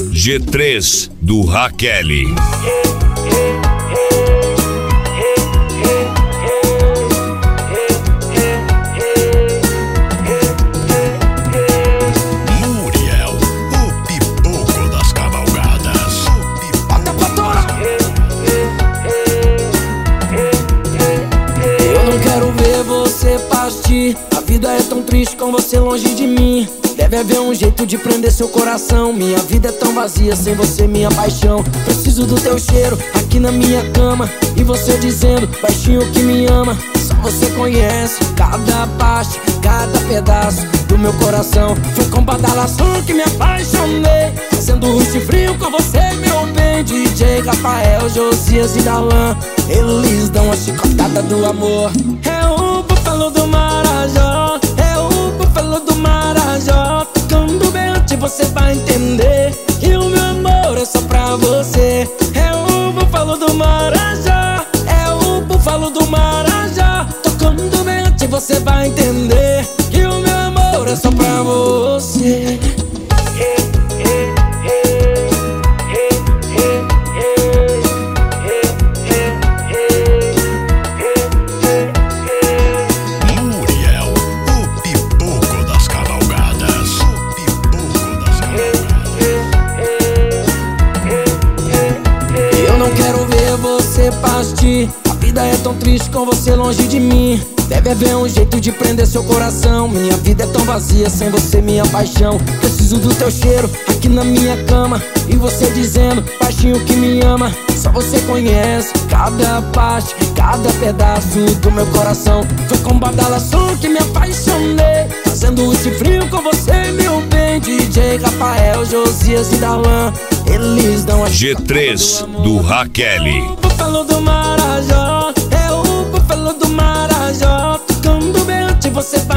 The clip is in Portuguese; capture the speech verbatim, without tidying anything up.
G três do Raquel. A vida é tão triste com você longe de mim. Deve haver um jeito de prender seu coração. Minha vida é tão vazia sem você, minha paixão. Preciso do teu cheiro aqui na minha cama. E você dizendo baixinho que me ama. Só você conhece cada parte, cada pedaço do meu coração. Foi com badalação que me apaixonei, fazendo rush frio com você, meu bem. D J Rafael, Josias e Darlan, eles dão a chicotada do amor. É o búfalo do Marajó, é o búfalo do Marajó. Tocando bem antes você vai entender que o meu amor é só pra você. É o búfalo do Marajó, é o búfalo do Marajó. Tocando bem antes você vai entender que o meu amor é só pra você. A vida é tão triste com você longe de mim. Deve haver um jeito de prender seu coração. Minha vida é tão vazia sem você, minha paixão. Preciso do teu cheiro aqui na minha cama. E você dizendo baixinho que me ama. Só você conhece cada parte, cada pedaço do meu coração. Foi com badalação que me apaixonei, fazendo rush frio com você, meu bem. D J Rafael, Josias e Darlan, eles dão a G três do Raquel. Búfalo do Marajó, é o búfalo do Marajó. Tocando bem antes você vai